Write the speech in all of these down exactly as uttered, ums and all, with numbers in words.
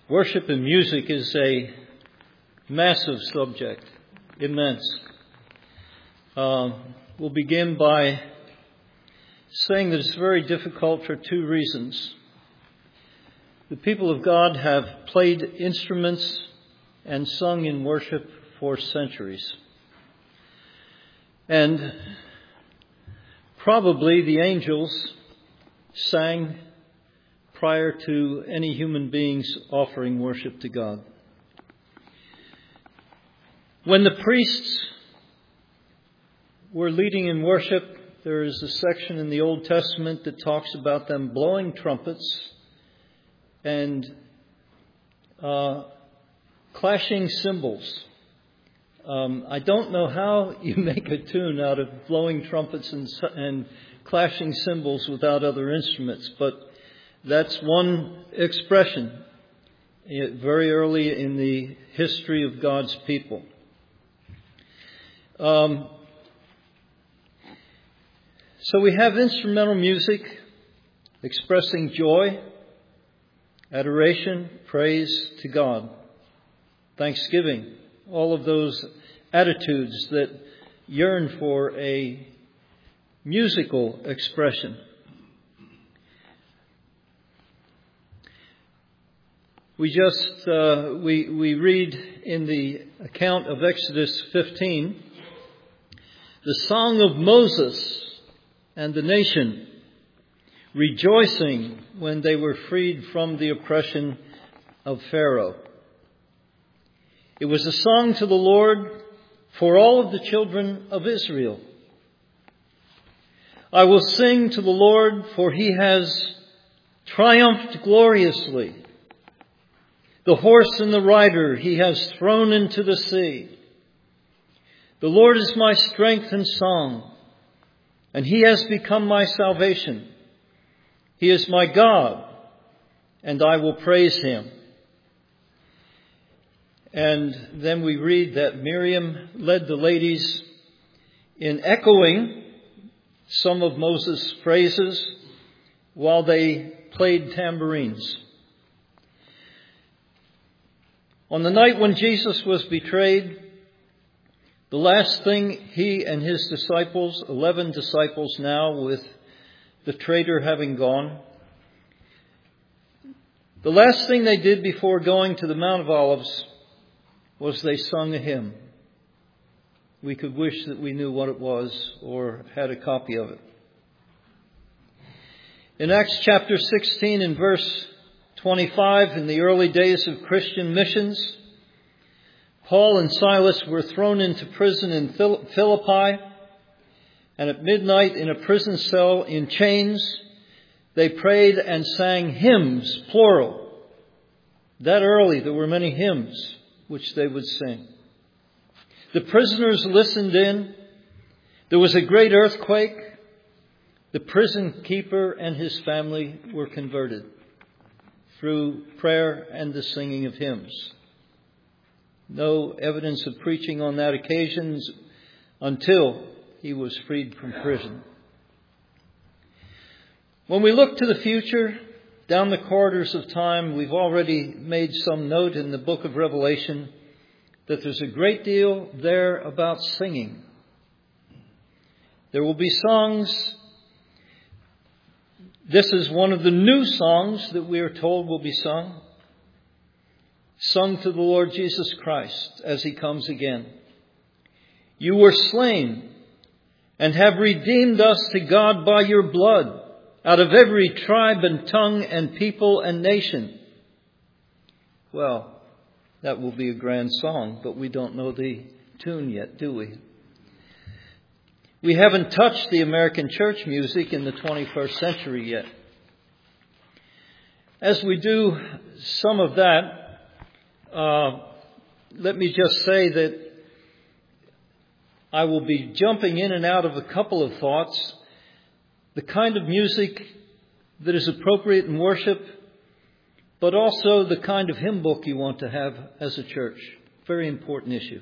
Worship and music is a massive subject, immense. Uh, we'll begin by saying that it's very difficult for two reasons. The people of God have played instruments and sung in worship for centuries. And probably the angels sang prior to any human beings offering worship to God. When the priests were leading in worship, there is a section in the Old Testament that talks about them blowing trumpets and uh, clashing cymbals. Um, I don't know how you make a tune out of blowing trumpets and, and clashing cymbals without other instruments, but that's one expression very early in the history of God's people. Um, so we have instrumental music expressing joy, adoration, praise to God, thanksgiving, all of those attitudes that yearn for a musical expression. We just, uh, we, we read in the account of Exodus fifteen, the song of Moses and the nation rejoicing when they were freed from the oppression of Pharaoh. It was a song to the Lord for all of the children of Israel. I will sing to the Lord, for he has triumphed gloriously. The horse and the rider he has thrown into the sea. The Lord is my strength and song, and he has become my salvation. He is my God, and I will praise him. And then we read that Miriam led the ladies in echoing some of Moses' phrases while they played tambourines. On the night when Jesus was betrayed, the last thing he and his disciples, eleven disciples now with the traitor having gone, the last thing they did before going to the Mount of Olives was they sung a hymn. We could wish that we knew what it was or had a copy of it. In Acts chapter sixteen and verse twenty-five, in the early days of Christian missions, Paul and Silas were thrown into prison in Philippi, and at midnight in a prison cell in chains, they prayed and sang hymns, plural. That early there were many hymns which they would sing. The prisoners listened in. There was a great earthquake. The prison keeper and his family were converted through prayer and the singing of hymns. No evidence of preaching on that occasion until he was freed from prison. When we look to the future, down the corridors of time, we've already made some note in the book of Revelation that there's a great deal there about singing. There will be songs. This is one of the new songs that we are told will be sung. Sung to the Lord Jesus Christ as he comes again. You were slain and have redeemed us to God by your blood out of every tribe and tongue and people and nation. Well, that will be a grand song, but we don't know the tune yet, do we? We haven't touched the American church music in the twenty-first century yet. As we do some of that, uh, let me just say that I will be jumping in and out of a couple of thoughts. The kind of music that is appropriate in worship, but also the kind of hymn book you want to have as a church. Very important issue.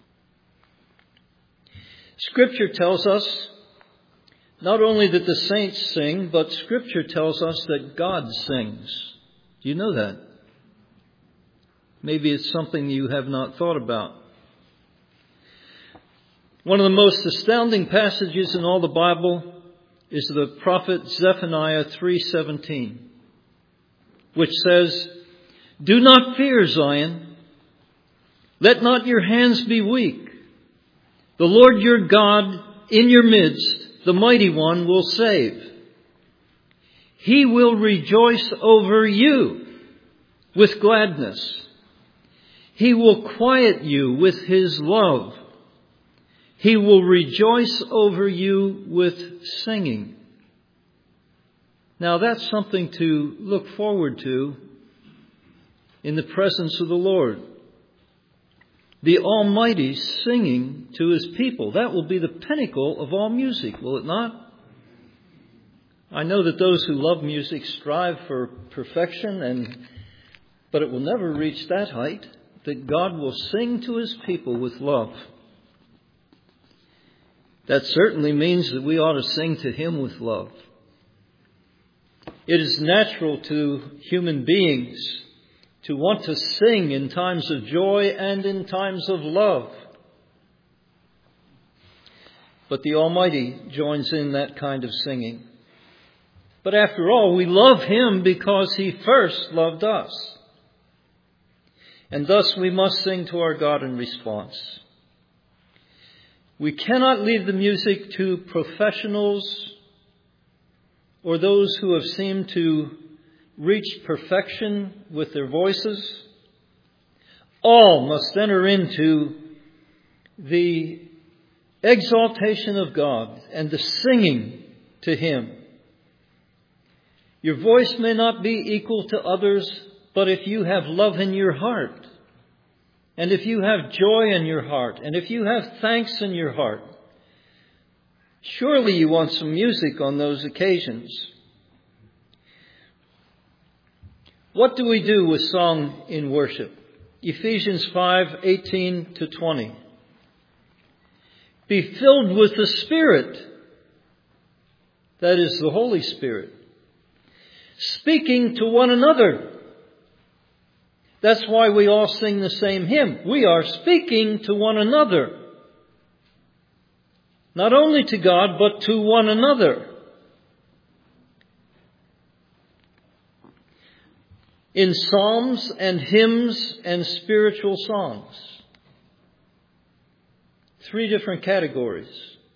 Scripture tells us not only that the saints sing, but Scripture tells us that God sings. Do you know that? Maybe it's something you have not thought about. One of the most astounding passages in all the Bible is the prophet Zephaniah three seventeen, which says, "Do not fear, Zion. Let not your hands be weak. The Lord your God in your midst, the mighty one, will save. He will rejoice over you with gladness. He will quiet you with his love. He will rejoice over you with singing." Now that's something to look forward to in the presence of the Lord. The Almighty singing to his people. That will be the pinnacle of all music, will it not? I know that those who love music strive for perfection, and but it will never reach that height, that God will sing to his people with love. That certainly means that we ought to sing to him with love. It is natural to human beings to want to sing in times of joy and in times of love. But the Almighty joins in that kind of singing. But after all, we love him because he first loved us. And thus we must sing to our God in response. We cannot leave the music to professionals or those who have seemed to reach perfection with their voices. All must enter into the exaltation of God and the singing to him. Your voice may not be equal to others, but if you have love in your heart, and if you have joy in your heart, and if you have thanks in your heart, surely you want some music on those occasions. What do we do with song in worship? Ephesians five eighteen to twenty. Be filled with the Spirit, that is the Holy Spirit, speaking to one another. That's why we all sing the same hymn. We are speaking to one another. Not only to God, but to one another. In psalms and hymns and spiritual songs. Three different categories.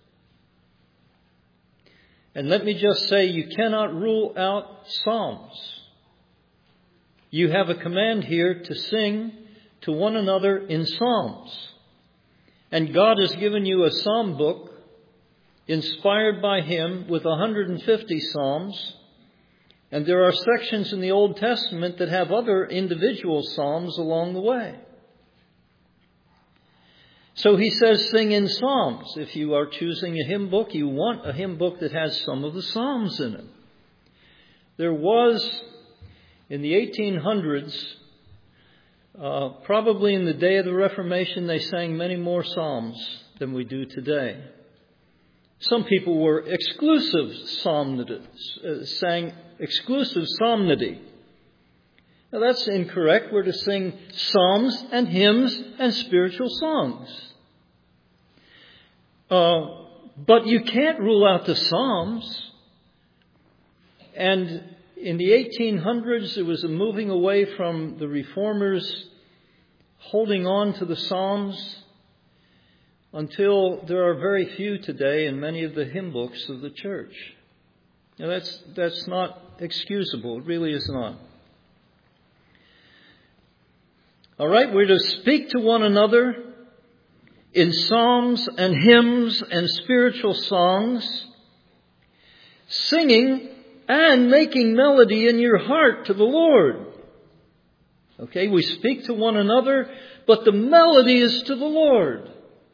And let me just say, you cannot rule out psalms. You have a command here to sing to one another in psalms. And God has given you a psalm book inspired by him with one hundred fifty psalms. And there are sections in the Old Testament that have other individual psalms along the way. So he says sing in psalms. If you are choosing a hymn book, you want a hymn book that has some of the psalms in it. There was, in the eighteen hundreds, uh, probably in the day of the Reformation, they sang many more psalms than we do today. Some people were exclusive psalmody, uh, sang exclusive psalmody. Now that's incorrect. We're to sing psalms and hymns and spiritual songs. Uh, but you can't rule out the psalms. And in the eighteen hundreds, there was a moving away from the reformers holding on to the psalms until there are very few today in many of the hymn books of the church. Now that's, that's not excusable. It really is not. All right, we're to speak to one another in psalms and hymns and spiritual songs, singing and making melody in your heart to the Lord. Okay, we speak to one another, but the melody is to the Lord.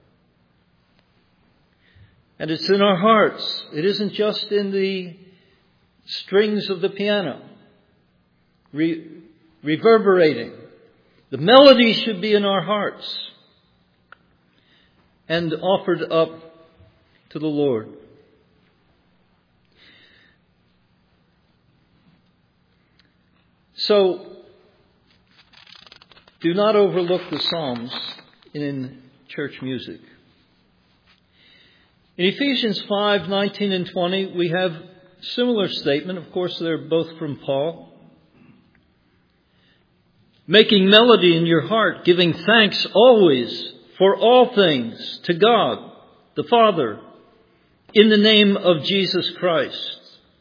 And it's in our hearts. It isn't just in the strings of the piano, re- reverberating. The melody should be in our hearts and offered up to the Lord. So, Do not overlook the Psalms in church music. In Ephesians five, nineteen and twenty, we have a similar statement. Of course, they're both from Paul. Making melody in your heart, giving thanks always for all things to God, the Father, in the name of Jesus Christ.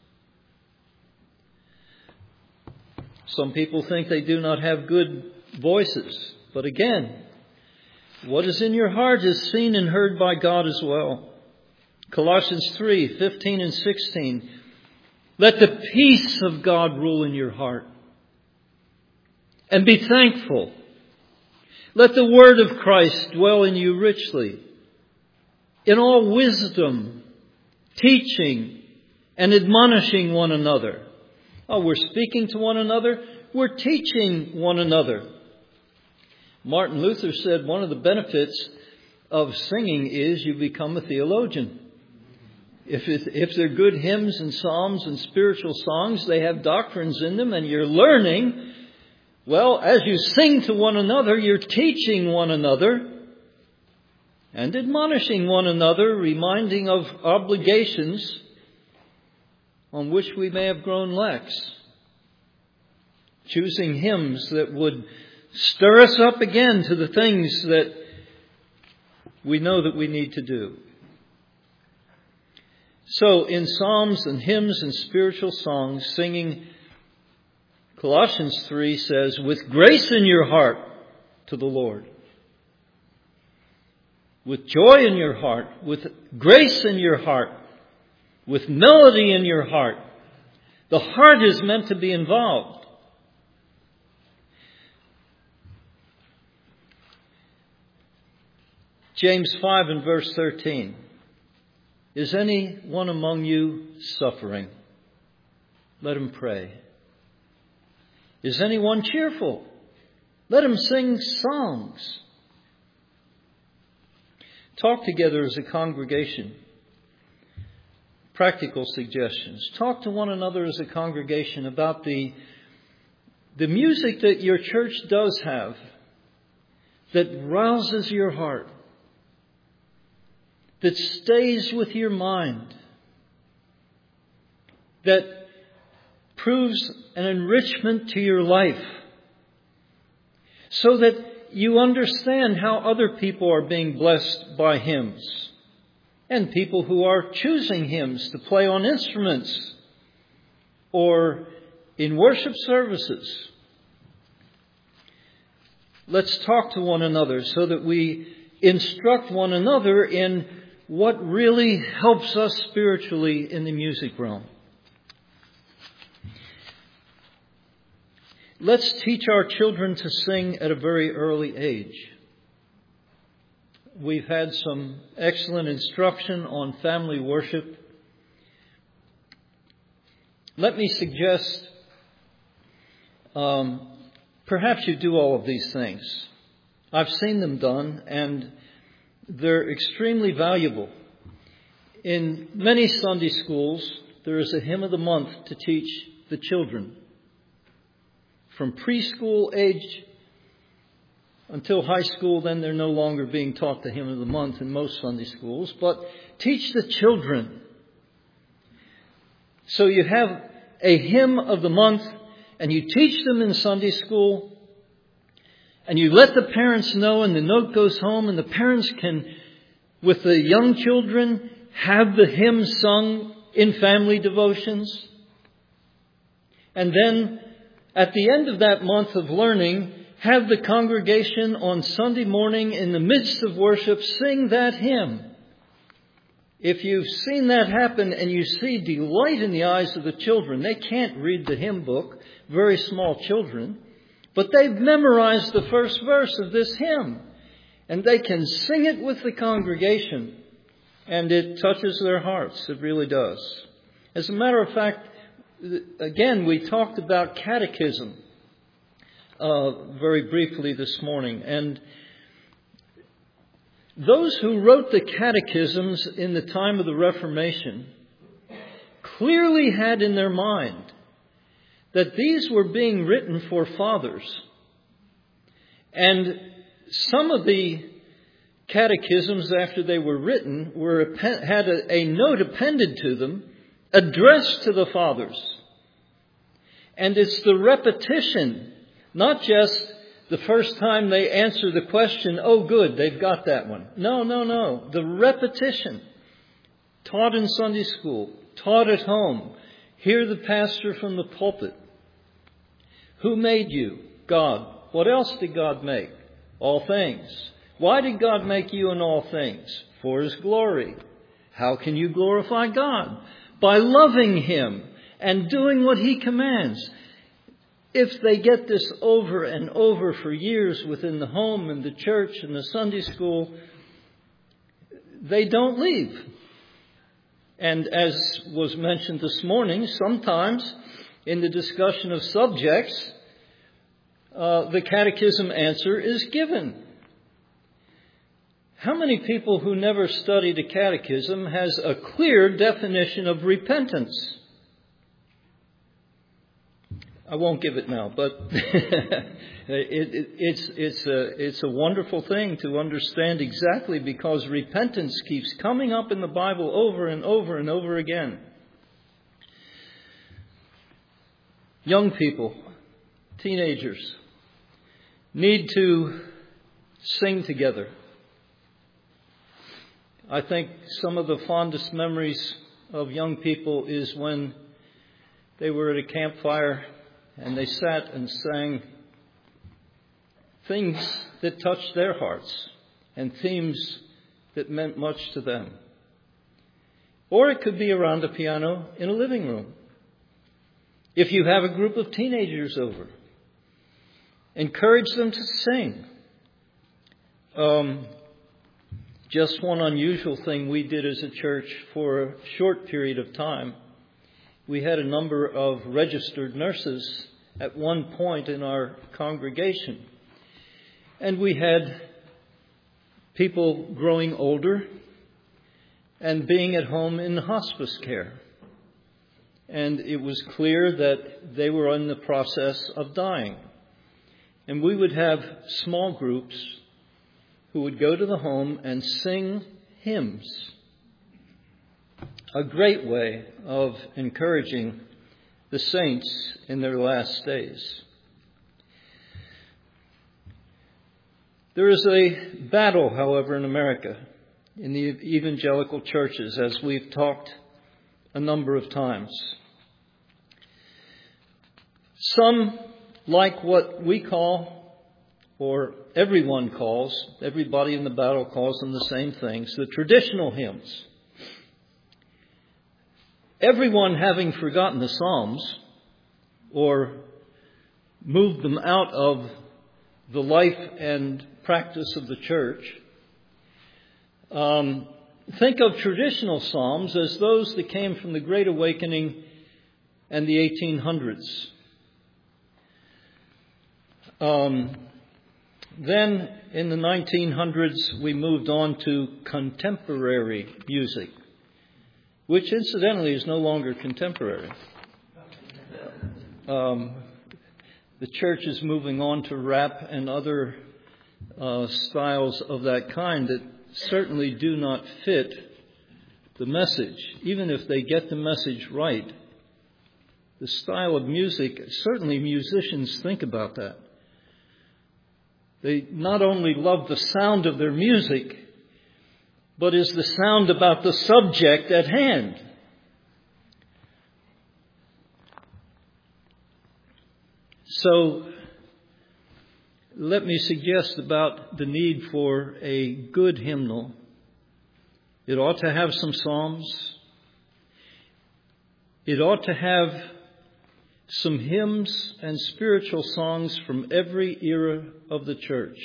Some people think they do not have good voices. But again, what is in your heart is seen and heard by God as well. Colossians three, fifteen and sixteen. Let the peace of God rule in your heart. And be thankful. Let the word of Christ dwell in you richly, in all wisdom, teaching and admonishing one another. Oh, we're speaking to one another. We're teaching one another. Martin Luther said one of the benefits of singing is you become a theologian. If it, if they're good hymns and psalms and spiritual songs, they have doctrines in them and you're learning. Well, as you sing to one another, you're teaching one another and admonishing one another, reminding of obligations on which we may have grown lax. Choosing hymns that would stir us up again to the things that we know that we need to do. So in psalms and hymns and spiritual songs, singing, Colossians three says, with grace in your heart to the Lord. With joy in your heart, with grace in your heart, with melody in your heart. The heart is meant to be involved. James five and verse thirteen. Is anyone among you suffering? Let him pray. Is anyone cheerful? Let him sing songs. Talk together as a congregation. Practical suggestions. Talk to one another as a congregation about the, the music that your church does have that rouses your heart, that stays with your mind, that proves an enrichment to your life, so that you understand how other people are being blessed by hymns, and people who are choosing hymns to play on instruments or in worship services. Let's talk to one another so that we instruct one another in what really helps us spiritually in the music realm. Let's teach our children to sing at a very early age. We've had some excellent instruction on family worship. Let me suggest, um, perhaps you do all of these things. I've seen them done, and they're extremely valuable. In many Sunday schools, there is a hymn of the month to teach the children. From preschool age until high school, then they're no longer being taught the hymn of the month in most Sunday schools. But teach the children. So you have a hymn of the month, and you teach them in Sunday school. And you let the parents know, and the note goes home, and the parents can, with the young children, have the hymn sung in family devotions. And then, at the end of that month of learning, have the congregation on Sunday morning in the midst of worship sing that hymn. If you've seen that happen and you see delight in the eyes of the children, they can't read the hymn book, very small children, but they've memorized the first verse of this hymn, and they can sing it with the congregation, and it touches their hearts. It really does. As a matter of fact, again, we talked about catechism uh, very briefly this morning, and those who wrote the catechisms in the time of the Reformation clearly had in their mind that these were being written for fathers. And some of the catechisms, after they were written, were had a, a note appended to them addressed to the fathers. And it's the repetition, not just the first time they answer the question, oh, good, they've got that one. No, no, no. The repetition, taught in Sunday school, taught at home. Hear the pastor from the pulpit. Who made you? God. What else did God make? All things. Why did God make you in all things? For His glory. How can you glorify God? By loving Him and doing what He commands. If they get this over and over for years within the home and the church and the Sunday school, they don't leave. And as was mentioned this morning, sometimes in the discussion of subjects, uh, the catechism answer is given. How many people who never studied a catechism has a clear definition of repentance? I won't give it now, but it, it, it's, it's, a, it's a wonderful thing to understand exactly, because repentance keeps coming up in the Bible over and over and over again. Young people, teenagers, need to sing together. I think some of the fondest memories of young people is when they were at a campfire and they sat and sang things that touched their hearts and themes that meant much to them. Or it could be around a piano in a living room. If you have a group of teenagers over, encourage them to sing. Um, just one unusual thing we did as a church for a short period of time. We had a number of registered nurses at one point in our congregation. And we had people growing older and being at home in hospice care. And it was clear that they were in the process of dying. And we would have small groups who would go to the home and sing hymns. A great way of encouraging the saints in their last days. There is a battle, however, in America, in the evangelical churches, as we've talked a number of times. Some like what we call, or everyone calls, everybody in the battle calls them the same things, the traditional hymns. Everyone having forgotten the Psalms or moved them out of the life and practice of the church, um, think of traditional psalms as those that came from the Great Awakening and the eighteen hundreds. Um, then in the nineteen hundreds, we moved on to contemporary music, which incidentally is no longer contemporary. Um, the church is moving on to rap and other uh, styles of that kind that certainly do not fit the message, even if they get the message right. The style of music, certainly musicians think about that. They not only love the sound of their music, but is the sound about the subject at hand. So, let me suggest about the need for a good hymnal. It ought to have some psalms. It ought to have some hymns and spiritual songs from every era of the church.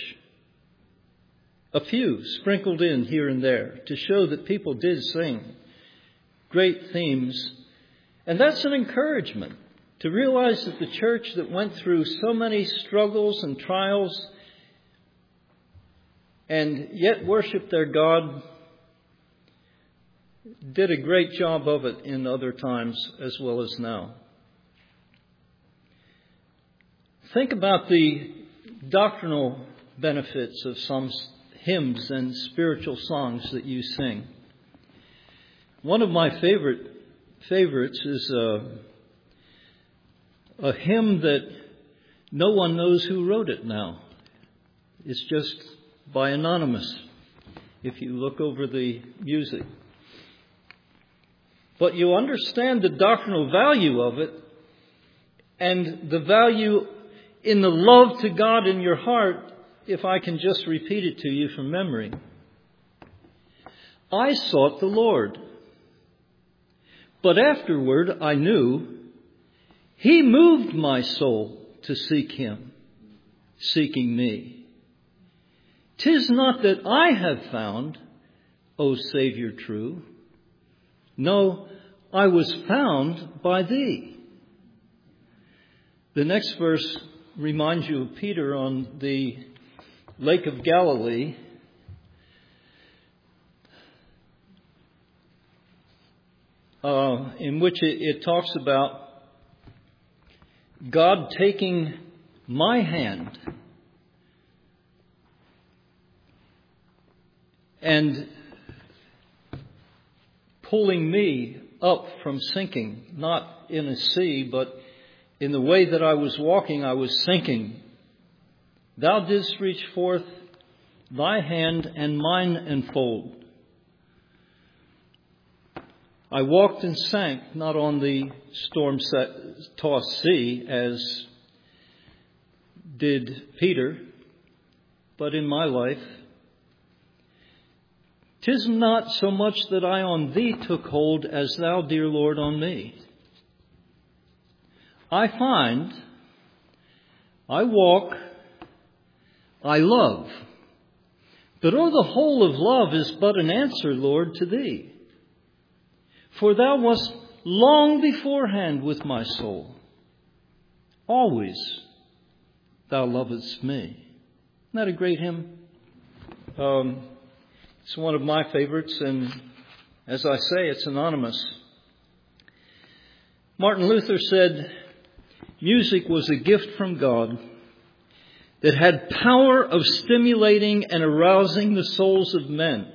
A few sprinkled in here and there to show that people did sing great themes. And that's an encouragement to realize that the church that went through so many struggles and trials and yet worshiped their God did a great job of it in other times as well as now. Think about the doctrinal benefits of some hymns and spiritual songs that you sing. One of my favorite favorites is a, a hymn that no one knows who wrote it now. It's just by anonymous, if you look over the music. But you understand the doctrinal value of it and the value in the love to God in your heart, if I can just repeat it to you from memory. I sought the Lord, but afterward I knew He moved my soul to seek Him, seeking me. 'Tis not that I have found, O Savior true. No, I was found by Thee. The next verse reminds you of Peter on the Lake of Galilee. Uh, in which it, it talks about God taking my hand and pulling me up from sinking, not in a sea, but in the way that I was walking, I was sinking. Thou didst reach forth thy hand and mine enfold. I walked and sank, not on the storm-tossed sea, as did Peter, but in my life. 'Tis not so much that I on thee took hold as thou, dear Lord, on me. I find, I walk, I love. But oh, the whole of love is but an answer, Lord, to thee. For thou wast long beforehand with my soul. Always thou lovest me. Isn't that a great hymn? Um, it's one of my favorites, and as I say, it's anonymous. Martin Luther said, music was a gift from God that had power of stimulating and arousing the souls of men.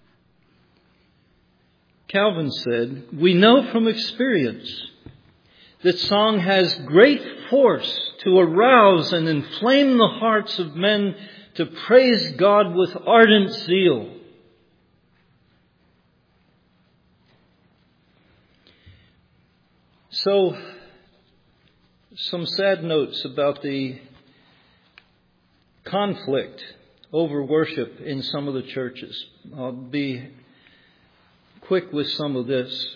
Calvin said, we know from experience that song has great force to arouse and inflame the hearts of men to praise God with ardent zeal. So, some sad notes about the conflict over worship in some of the churches. I'll be quick with some of this.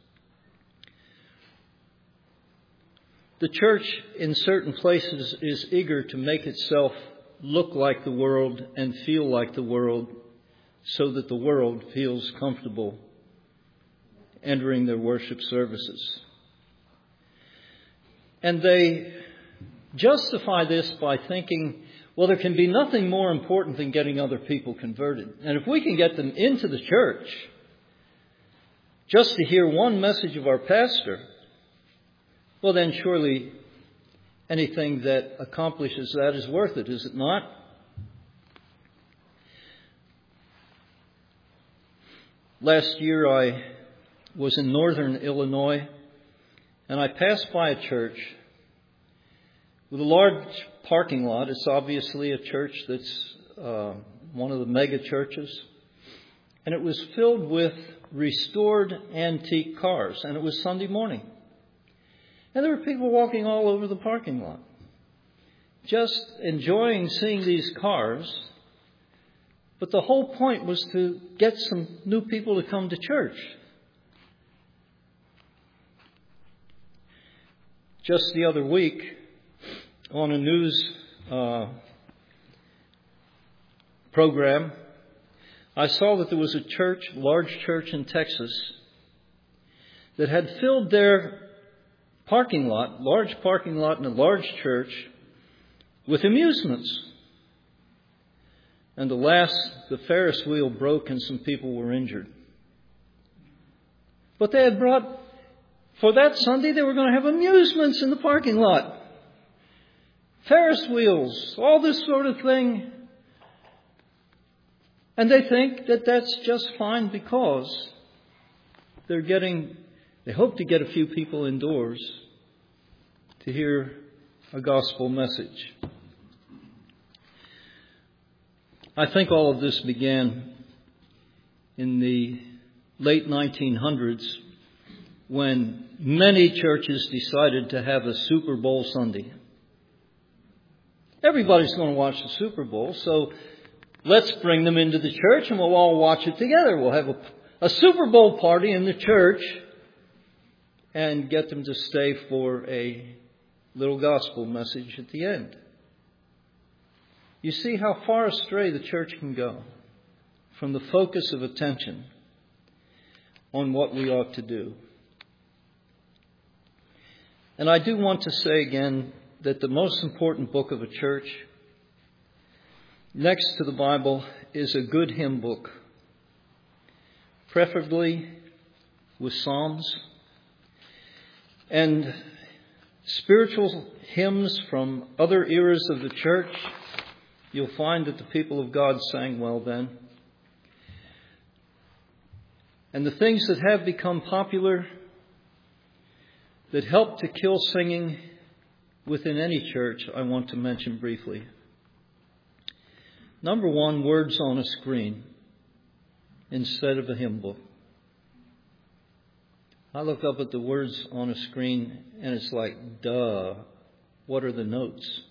The church in certain places is eager to make itself look like the world and feel like the world so that the world feels comfortable entering their worship services. And they justify this by thinking, well, there can be nothing more important than getting other people converted. And if we can get them into the church just to hear one message of our pastor, well, then surely anything that accomplishes that is worth it, is it not? Last year I was in northern Illinois, and I passed by a church with a large parking lot. It's obviously a church that's uh, one of the mega churches. And it was filled with restored antique cars. And it was Sunday morning. And there were people walking all over the parking lot, just enjoying seeing these cars. But the whole point was to get some new people to come to church. Just the other week, on a news uh, program, I saw that there was a church, large church in Texas, that had filled their parking lot, large parking lot in a large church, with amusements. And alas, the Ferris wheel broke and some people were injured. But they had brought, for that Sunday, they were going to have amusements in the parking lot. Ferris wheels, all this sort of thing. And they think that that's just fine because they're getting, they hope to get a few people indoors to hear a gospel message. I think all of this began in the late nineteen hundreds when many churches decided to have a Super Bowl Sunday. Everybody's going to watch the Super Bowl, so let's bring them into the church and we'll all watch it together. We'll have a, a Super Bowl party in the church and get them to stay for a little gospel message at the end. You see how far astray the church can go from the focus of attention on what we ought to do. And I do want to say again that the most important book of a church, next to the Bible, is a good hymn book, preferably with psalms and spiritual hymns from other eras of the church. You'll find that the people of God sang well then. And the things that have become popular that help to kill singing within any church, I want to mention briefly. Number one, words on a screen instead of a hymn book. I look up at the words on a screen and it's like, duh, what are the notes?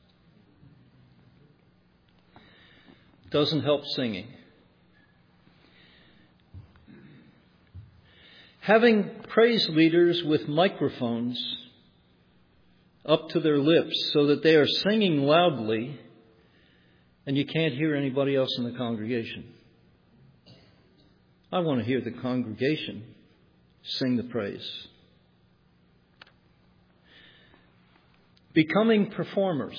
Doesn't help singing. Having praise leaders with microphones up to their lips so that they are singing loudly and you can't hear anybody else in the congregation. I want to hear the congregation sing the praise. Becoming performers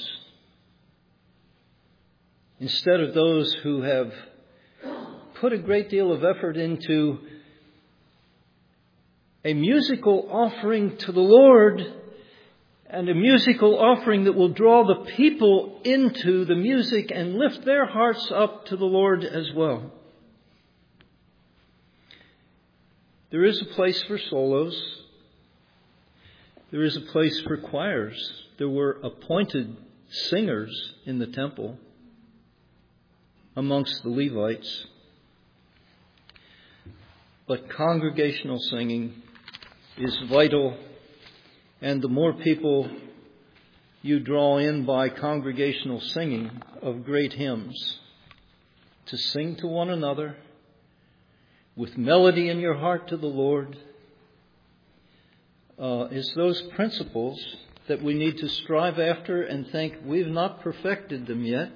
instead of those who have put a great deal of effort into a musical offering to the Lord and a musical offering that will draw the people into the music and lift their hearts up to the Lord as well. There is a place for solos. There is a place for choirs. There were appointed singers in the temple amongst the Levites. But congregational singing is vital, and the more people you draw in by congregational singing of great hymns, to sing to one another with melody in your heart to the Lord, uh, is those principles that we need to strive after and think we've not perfected them yet.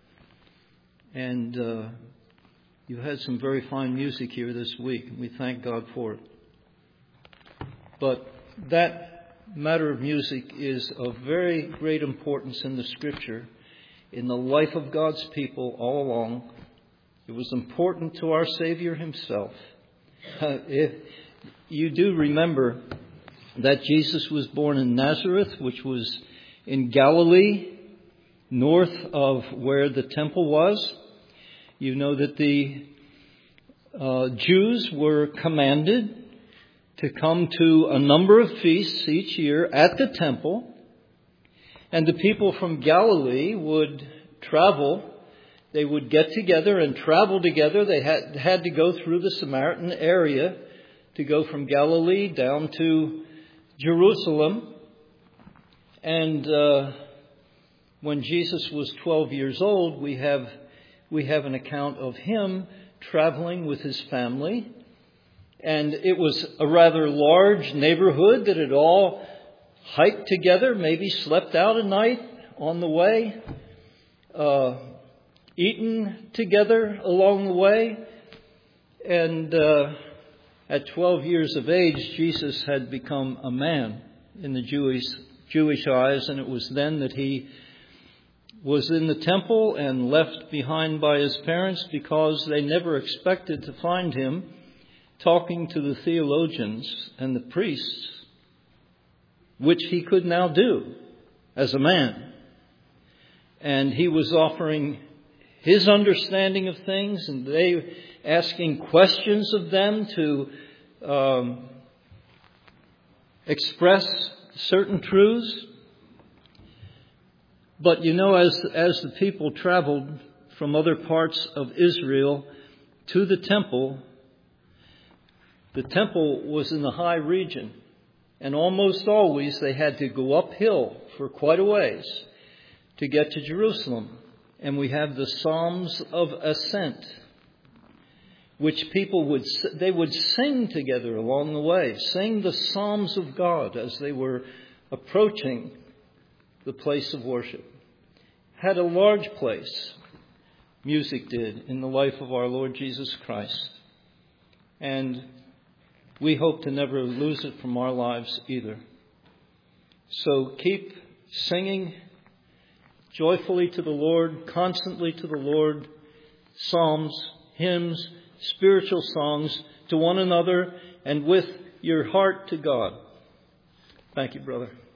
And uh, you had some very fine music here this week, and we thank God for it. But that matter of music is of very great importance in the Scripture, in the life of God's people all along. It was important to our Savior himself. Uh, if you do remember that Jesus was born in Nazareth, which was in Galilee, north of where the temple was. You know that the uh, Jews were commanded to come to a number of feasts each year at the temple. And the people from Galilee would travel. They would get together and travel together. They had, had to go through the Samaritan area to go from Galilee down to Jerusalem. And uh, when Jesus was twelve years old, we have we have an account of him traveling with his family. And it was a rather large neighborhood that had all hiked together, maybe slept out a night on the way, uh, eaten together along the way. And uh, at twelve years of age, Jesus had become a man in the Jewish Jewish eyes, and it was then that he was in the temple and left behind by his parents because they never expected to find him talking to the theologians and the priests, which he could now do as a man. And he was offering his understanding of things, and they asking questions of them to um, express certain truths. But you know, as as the people traveled from other parts of Israel to the temple, the temple was in the high region, and almost always they had to go uphill for quite a ways to get to Jerusalem. And we have the Psalms of Ascent, which people would, they would sing together along the way, sing the Psalms of God as they were approaching the place of worship. Had a large place, music did, in the life of our Lord Jesus Christ. And we hope to never lose it from our lives either. So keep singing joyfully to the Lord, constantly to the Lord, psalms, hymns, spiritual songs to one another, and with your heart to God. Thank you, brother.